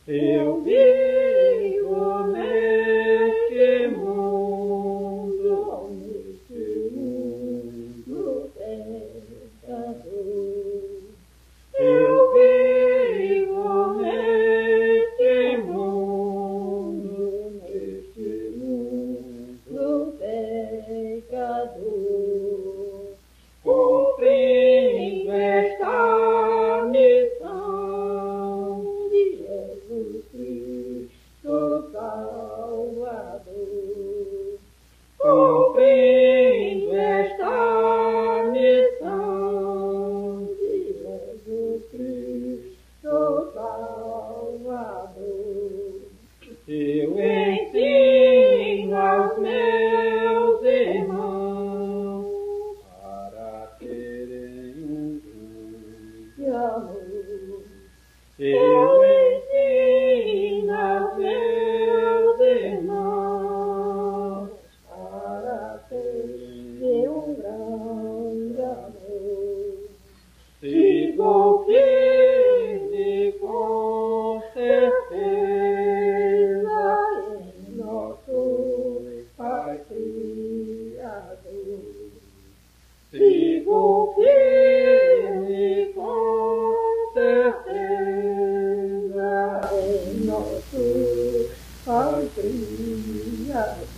Eu vivo neste mundo pecador. Eu vivo neste mundo pecador, cumprindo esta missão de Jesus Cristo Salvador, cumprindo esta missão de Jesus Cristo Salvador. Eu ensino aos meus irmãos para terem um grande amor. Eu ensino aos meus irmãos para terem um grande amor. Sigo firme com certeza em nosso Pai Criador. Sigo firme com certeza em nosso Pai Criador.